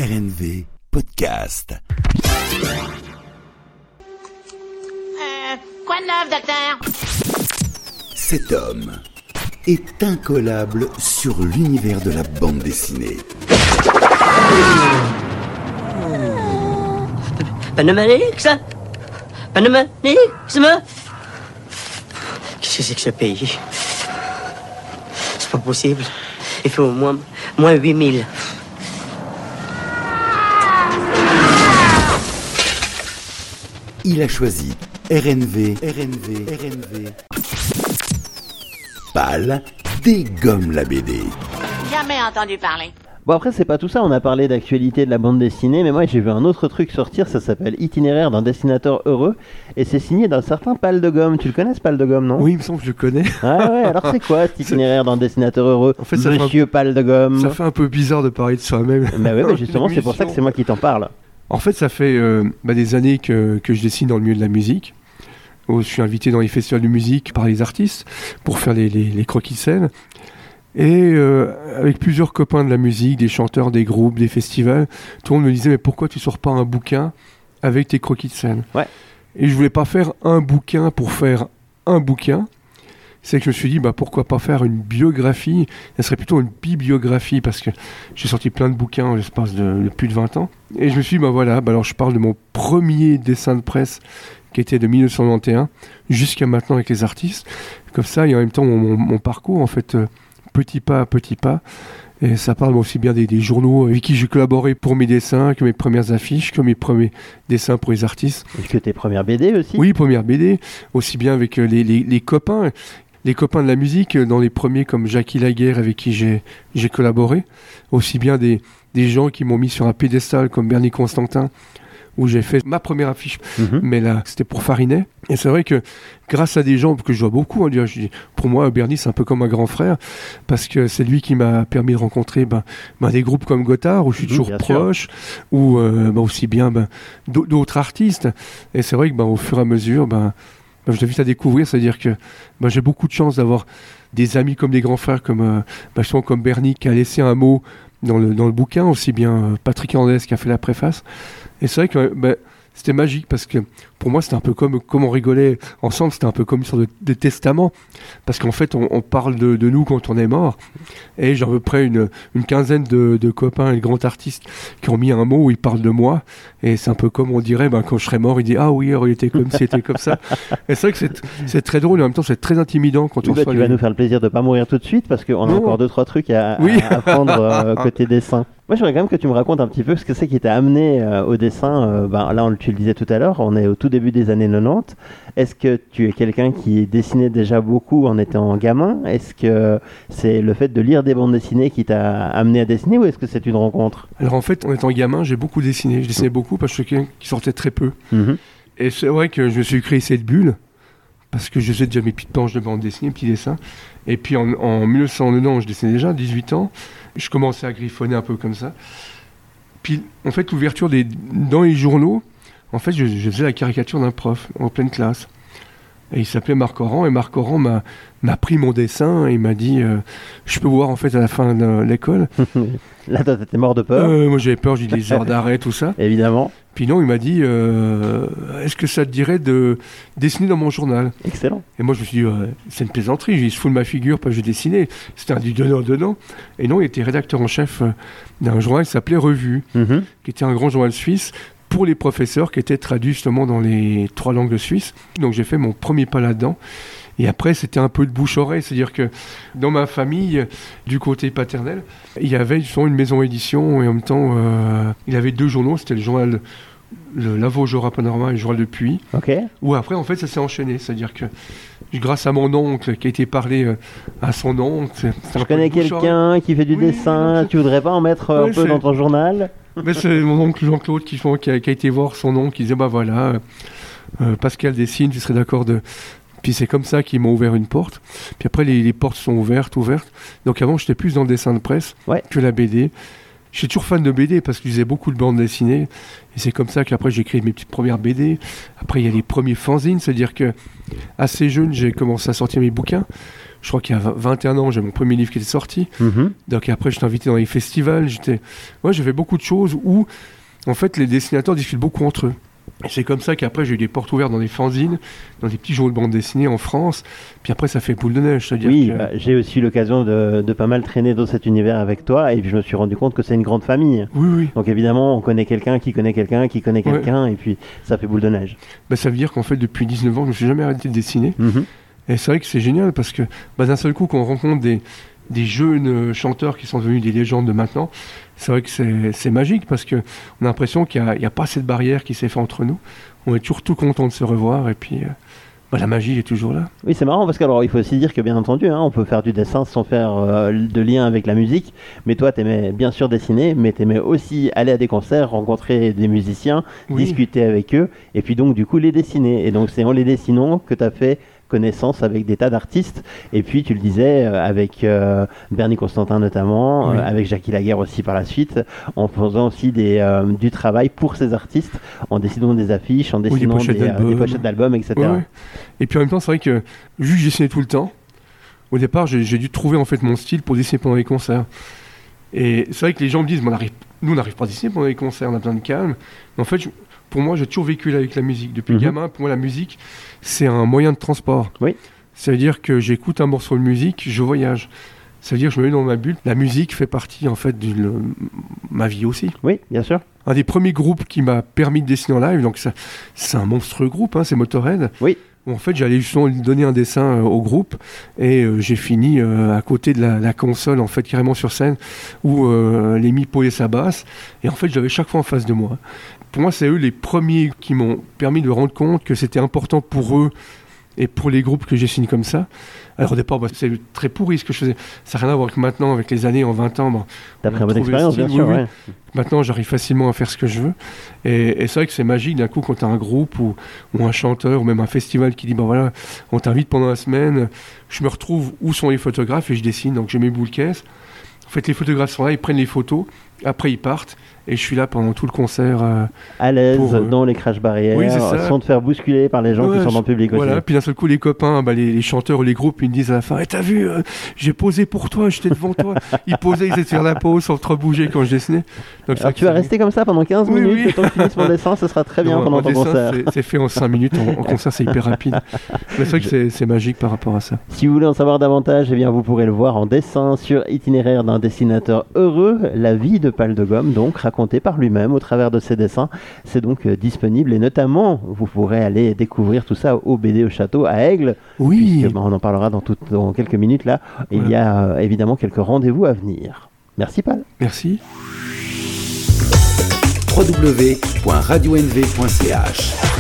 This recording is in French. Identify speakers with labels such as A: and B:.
A: RNV Podcast.
B: Quoi de neuf, docteur?
A: Cet homme est incollable sur l'univers de la bande dessinée.
C: Panomanix? Qu'est-ce que c'est que ce pays? C'est pas possible. Il fait au moins 8000.
A: Il a choisi RNV. Pal dégomme la BD.
B: Jamais entendu parler.
D: Bon, après, c'est pas tout ça, on a parlé d'actualité de la bande dessinée, mais moi j'ai vu un autre truc sortir, ça s'appelle Itinéraire d'un dessinateur heureux, et c'est signé d'un certain Pal de Gomme. Tu le connais, ce Pal de Gomme, non?
E: Oui, il me semble que je le connais.
D: Ah ouais, alors c'est quoi cet itinéraire d'un dessinateur heureux,
E: En fait,
D: Monsieur Pal de Gomme?
E: Ça fait un peu bizarre de parler de soi-même.
D: Bah ouais, justement, c'est pour ça que c'est moi qui t'en parle.
E: En fait, ça fait des années que je dessine dans le milieu de la musique. Où je suis invité dans les festivals de musique par les artistes pour faire les croquis de scène. Et avec plusieurs copains de la musique, des chanteurs, des groupes, des festivals, tout le monde me disait « Mais pourquoi tu sors pas un bouquin avec tes croquis de scène ?» Et je voulais pas faire un bouquin pour faire un bouquin. C'est que je me suis dit pourquoi pas faire une biographie. Ça serait plutôt une bibliographie parce que j'ai sorti plein de bouquins en l'espace de plus de 20 ans. Et je me suis dit alors je parle de mon premier dessin de presse qui était de 1991 jusqu'à maintenant avec les artistes. Comme ça, et en même temps mon parcours en fait, petit pas à petit pas. Et ça parle aussi bien des journaux avec qui j'ai collaboré pour mes dessins, que mes premières affiches, que mes premiers dessins pour les artistes.
D: Et que tes premières BD aussi? Oui,
E: premières BD, aussi bien avec les copains. Les copains de la musique, dans les premiers comme Jackie Laguerre avec qui j'ai collaboré, aussi bien des gens qui m'ont mis sur un pédestal comme Bernie Constantin, où j'ai fait ma première affiche, mais là c'était pour Farinet. Et c'est vrai que grâce à des gens que je vois beaucoup, pour moi Bernie c'est un peu comme un grand frère, parce que c'est lui qui m'a permis de rencontrer des groupes comme Gothard, où je suis toujours proche, ou aussi bien d'autres artistes. Et c'est vrai que au fur et à mesure, je t'invite à découvrir, c'est-à-dire que j'ai beaucoup de chance d'avoir des amis comme des grands frères, comme Bernie qui a laissé un mot dans le bouquin, aussi bien Patrick Hernandez qui a fait la préface. Et c'est vrai que c'était magique parce que pour moi c'était un peu comme on rigolait ensemble, c'était un peu comme une sorte de testament, parce qu'en fait on parle de nous quand on est mort, et j'ai à peu près une quinzaine de copains et de grands artistes qui ont mis un mot où ils parlent de moi, et c'est un peu comme on dirait quand je serai mort, il dit ah oui alors il était comme ci, il était comme ça. Et c'est vrai que c'est très drôle et en même temps c'est très intimidant quand on
D: tu vas nous faire le plaisir de pas mourir tout de suite, parce qu'on a encore 2-3 trucs à apprendre côté dessin. Moi, j'aimerais quand même que tu me racontes un petit peu ce que c'est qui t'a amené au dessin. Là, tu le disais tout à l'heure, on est au tout début des années 90. Est-ce que tu es quelqu'un qui dessinait déjà beaucoup en étant gamin? Est-ce que c'est le fait de lire des bandes dessinées qui t'a amené à dessiner, ou est-ce que c'est une rencontre?
E: Alors en fait, en étant gamin, j'ai beaucoup dessiné. Je dessinais beaucoup parce que je suis quelqu'un qui sortait très peu. Et c'est vrai que je me suis créé cette bulle, parce que je faisais déjà mes petites planches de bande dessinée, petits dessins. Et puis en 1990, je dessinais déjà, 18 ans. Je commençais à griffonner un peu comme ça. Puis, en fait, l'ouverture dans les journaux, en fait, je faisais la caricature d'un prof en pleine classe. Et il s'appelait Marc Oran, et Marc Oran m'a pris mon dessin et il m'a dit je peux voir en fait à la fin de l'école.
D: Là, toi, t'étais mort de peur.
E: Moi, j'avais peur, j'ai dit des heures d'arrêt, tout ça.
D: Évidemment.
E: Puis non, il m'a dit est-ce que ça te dirait de dessiner dans mon journal?
D: Excellent. Et
E: moi, je me suis dit c'est une plaisanterie, il se fout de ma figure parce que j'ai dessiné. C'était un du donnant. Et non, il était rédacteur en chef d'un journal qui s'appelait Revue, qui était un grand journal suisse pour les professeurs, qui était traduit justement dans les 3 langues de Suisse. Donc j'ai fait mon premier pas là-dedans. Et après, c'était un peu de bouche-oreille, c'est-à-dire que dans ma famille, du côté paternel, il y avait une maison édition, et en même temps, il y avait 2 journaux, c'était le journal La Vosgera Panorama et le journal de Puy, où après, en fait, ça s'est enchaîné, c'est-à-dire que grâce à mon oncle, qui a été parlé à son oncle...
D: Je connais quelqu'un qui fait du dessin, tu voudrais pas en mettre un peu dans ton journal?
E: Mais c'est mon oncle Jean-Claude qui a été voir son oncle, qui disait Pascal dessine, tu serais d'accord de... Puis c'est comme ça qu'ils m'ont ouvert une porte. Puis après, les portes sont ouvertes. Donc avant, j'étais plus dans le dessin de presse que la BD. J'étais toujours fan de BD parce que je lisais beaucoup de bandes dessinées. Et c'est comme ça qu'après, j'ai créé mes petites premières BD. Après, il y a les premiers fanzines. C'est-à-dire que assez jeune, j'ai commencé à sortir mes bouquins. Je crois qu'il y a 21 ans, j'ai mon premier livre qui était sorti. Donc après, j'étais invité dans les festivals. J'ai fait beaucoup de choses où, en fait, les dessinateurs discutent beaucoup entre eux. Et c'est comme ça qu'après, j'ai eu des portes ouvertes dans des fanzines, dans des petits journaux de bande dessinée en France. Puis après, ça fait boule de neige. C'est-à-dire
D: j'ai aussi eu l'occasion de pas mal traîner dans cet univers avec toi. Et puis, je me suis rendu compte que c'est une grande famille.
E: Oui.
D: Donc évidemment, on connaît quelqu'un qui connaît quelqu'un qui connaît quelqu'un. Et puis, ça fait boule de neige.
E: Ça veut dire qu'en fait, depuis 19 ans, je ne me suis jamais arrêté de dessiner. Et c'est vrai que c'est génial parce que d'un seul coup, quand on rencontre des jeunes chanteurs qui sont devenus des légendes de maintenant, c'est vrai que c'est magique parce qu'on a l'impression qu'il n'y a pas cette barrière qui s'est faite entre nous. On est toujours tout content de se revoir et puis la magie est toujours là.
D: Oui, c'est marrant parce qu'il faut aussi dire que bien entendu, on peut faire du dessin sans faire de lien avec la musique, mais toi t'aimais bien sûr dessiner, mais t'aimais aussi aller à des concerts, rencontrer des musiciens, discuter avec eux, et puis donc du coup les dessiner. Et donc c'est en les dessinant que t'as fait connaissance avec des tas d'artistes, et puis tu le disais avec Bernie Constantin notamment, avec Jackie Laguerre aussi par la suite, en faisant aussi du travail pour ces artistes, en dessinant des affiches, en dessinant des pochettes d'albums, etc.
E: Et puis en même temps, c'est vrai que vu que je dessinais tout le temps, au départ j'ai dû trouver en fait mon style pour dessiner pendant les concerts. Et c'est vrai que les gens me disent, nous on n'arrive pas à dessiner pendant les concerts, on a besoin de calme. Mais en fait, pour moi, j'ai toujours vécu avec la musique. Depuis gamin, pour moi, la musique, c'est un moyen de transport. Oui. Ça veut dire que j'écoute un morceau de musique, je voyage. Ça veut dire que je me mets dans ma bulle. La musique fait partie, en fait, de ma vie aussi.
D: Oui, bien sûr.
E: Un des premiers groupes qui m'a permis de dessiner en live, donc c'est un monstrueux groupe, c'est Motorhead.
D: Oui.
E: En fait, j'allais justement donner un dessin au groupe et j'ai fini à côté de la console, en fait, carrément sur scène, où Lemmy posait sa basse. Et en fait, j'avais chaque fois en face de moi. Pour moi, c'est eux les premiers qui m'ont permis de rendre compte que c'était important pour eux et pour les groupes que j'ai signé comme ça. Alors au départ, c'est très pourri ce que je faisais. Ça n'a rien à voir avec maintenant, avec les années, en 20 ans.
D: T'as pris un peu d'expérience, bien sûr. Ouais.
E: Maintenant, j'arrive facilement à faire ce que je veux. Et c'est vrai que c'est magique d'un coup quand tu as un groupe ou un chanteur ou même un festival qui dit, voilà, on t'invite pendant la semaine. Je me retrouve où sont les photographes et je dessine. Donc j'ai mes boules caisses. En fait, les photographes sont là, ils prennent les photos. Après, ils partent. Et je suis là pendant tout le concert.
D: À l'aise, dans les crash barrières, sans te faire bousculer par les gens qui sont dans le public aussi.
E: Voilà, puis d'un seul coup, les copains, les chanteurs ou les groupes, ils me disent à la fin, t'as vu, j'ai posé pour toi, j'étais devant toi. Ils posaient, ils étaient sur la pause sans trop bouger quand je dessinais. Donc,
D: alors tu vas rester comme ça pendant 15 minutes, le temps que tu finisses mon dessin, ce sera très bien pendant ton concert.
E: C'est fait en 5 minutes, en concert c'est hyper rapide. Mais c'est vrai que c'est magique par rapport à ça.
D: Si vous voulez en savoir davantage, eh bien, vous pourrez le voir en dessin sur Itinéraire d'un dessinateur heureux, la vie de Pal de Gomme, donc racontée par lui-même au travers de ses dessins. C'est donc disponible et notamment vous pourrez aller découvrir tout ça au BD au Château à Aigle.
E: Oui.
D: Puisque, on en parlera dans quelques minutes là. Il y a évidemment quelques rendez-vous à venir. Merci Pal.
E: Merci.
A: www.radionv.ch